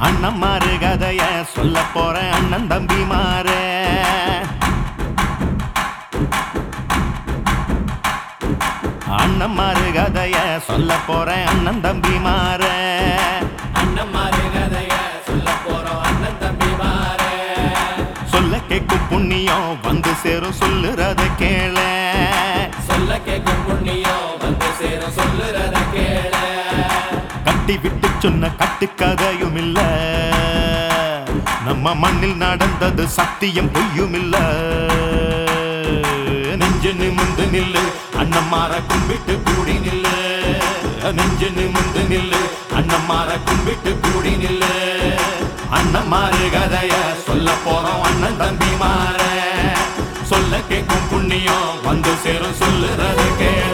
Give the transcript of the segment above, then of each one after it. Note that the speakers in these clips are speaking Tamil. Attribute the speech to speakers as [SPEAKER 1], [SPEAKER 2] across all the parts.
[SPEAKER 1] அண்ணன் மாறு கதைய சொல்ல போறேன் அண்ணன் தம்பி மாறு. அண்ணன் மாறு கதைய சொல்ல போறேன் அண்ணன் தம்பி மாறு.
[SPEAKER 2] அண்ணன் மாறு கதைய சொல்ல போறோம் அண்ணன் தம்பி மாறு.
[SPEAKER 1] சொல்ல கேட்கும் புண்ணியம் வந்து சேரும் சொல்லுறத கேள.
[SPEAKER 2] சொல்ல கேட்கும் புண்ணியம் வந்து சேரும் சொல்லுறத கேள.
[SPEAKER 1] கட்டி விட்டு சொன்ன கட்டுக்கதையும் இல்ல, நம்ம மண்ணில் நடந்தது சத்தியம் பொய்யும் இல்ல. நெஞ்சு நிமிந்து நில்லு அண்ணன் மாற கும்பிட்டு கூடி நில்லு. நெஞ்சு நிமிந்து நில்லு அண்ணன் மாற கும்பிட்டு கூடி நில்லு. அண்ணன் மாறு கதைய சொல்ல போறோம் அண்ணன் தம்பி மாற. சொல்ல கேட்கும் புண்ணியம் வந்து சேரும் சொல்லுறது கேள.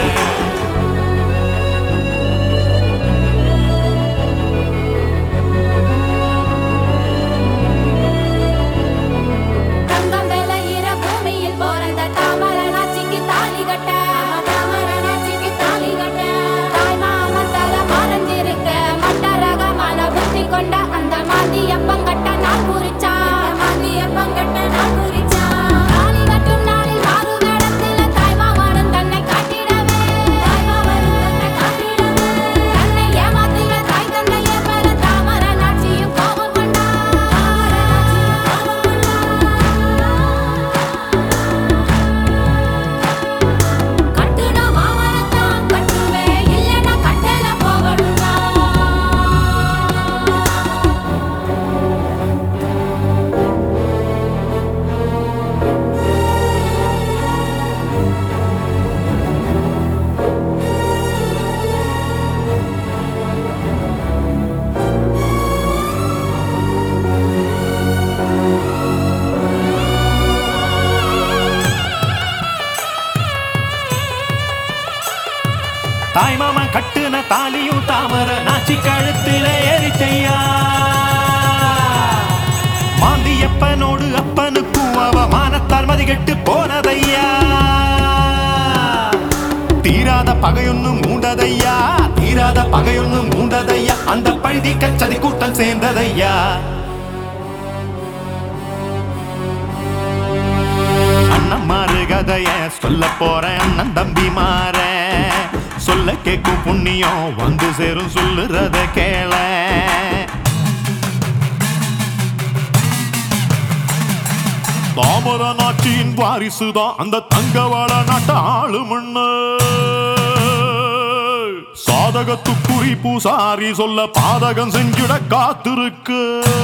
[SPEAKER 1] தாய் மாமா கட்டுன தாலியும் தாமர நாச்சி கழுத்தில ஏறிச்சையா. மாந்தியப்பனோடு அப்பனுக்கும் அவ மானத்தால் மதிகட்டு போனதையா. தீராத பகையொன்னு மூண்டதையா, தீராத பகையொன்னு மூண்டதையா. அந்த பழுதி கச்சதி கூட்டம் சேர்ந்ததையா. அண்ணன் மாறு கதைய சொல்ல போறேன் அண்ணன் தம்பி மாற. சொல்ல கேட்கும் புண்ணியம் வந்து சேரும் சொல்லுறத கேள. தாமர நாட்டின் வாரிசுதான் அந்த தங்கவாள நாட்ட ஆளுமண்ண. சாதகத்துக்குறி பூசாரி சொல்ல பாதகம் செஞ்சிட காத்திருக்கு.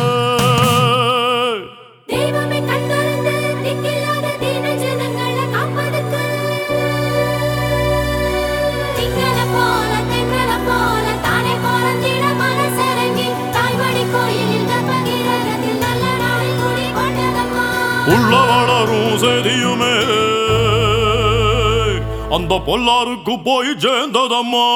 [SPEAKER 1] உள்ள வளரும் செய்தியுமே அந்த பொல்லாருக்கு போய் சேர்ந்ததம்மா.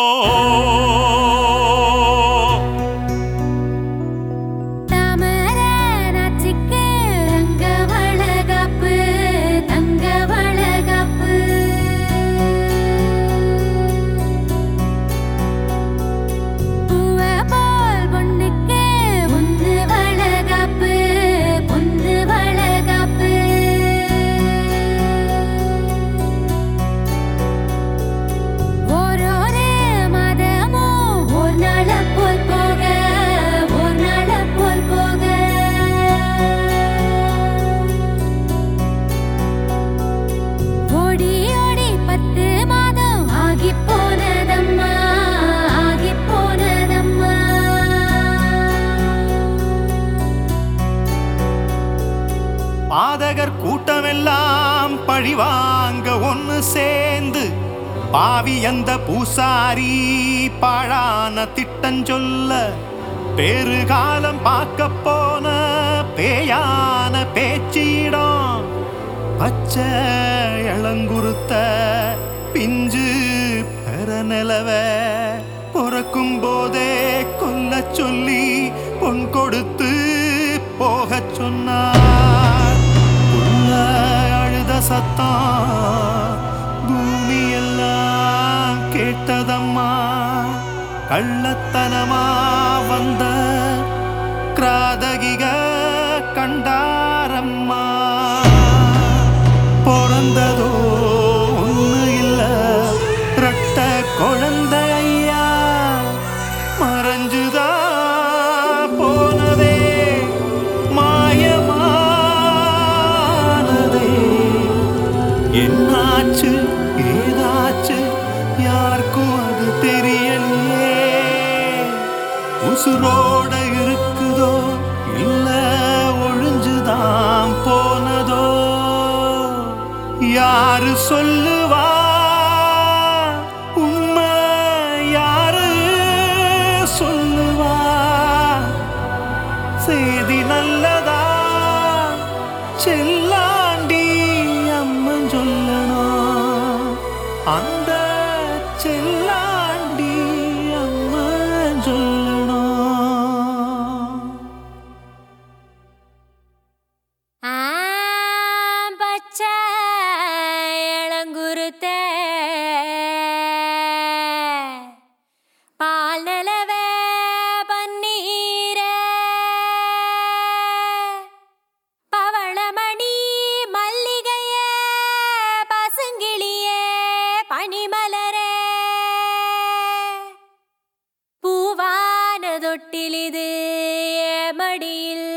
[SPEAKER 1] பாதகர் கூட்டமெல்லாம் பழிவாங்க ஒன்னு சேர்ந்து பாவி அந்த பூசாரி பாழான திட்டஞ்சொல்ல. பேறுகாலம் பார்க்க போன பேயான பேச்சிடம் பச்சை இளங்குருத்த பிஞ்சு பெற நிலவ. பொறக்கும் போதே கொல்ல சொல்லி பொன் கொடுத்து போக சொன்னார். அழுத சத்தம் பூமி எல்லாம் கேட்டதம்மா. கள்ளத்தனமா வந்த கிராதகிக கண்டாரம்மா பிறந்ததோ ஒண்ணு இல்ல ரெட்ட குழந்தை ஐயா மறைஞ்சுதா போனதே மாயமானதே என்னாச்சு ஏதாச்சு யாருக்கும் அது தெரியலையே உசுரோட இருக்குதோ இல்ல ஒழிஞ்சுதான் போனதோ யாரு சொல்லுவா உண்மை யாரு சொல்லுவா செய்தி நல்லதா செல்லாண்டி அம்மன் சொல்லணும் அந்த செல்லாண்டி அம்மன் சொல்லணும்
[SPEAKER 3] பச்சை இளங்குருத்தே பால் நிலவே பன்னீரே பவளமணி மல்லிகையே பசுங்கிளியே பனிமலரே பூவான தொட்டிலிது மடியில்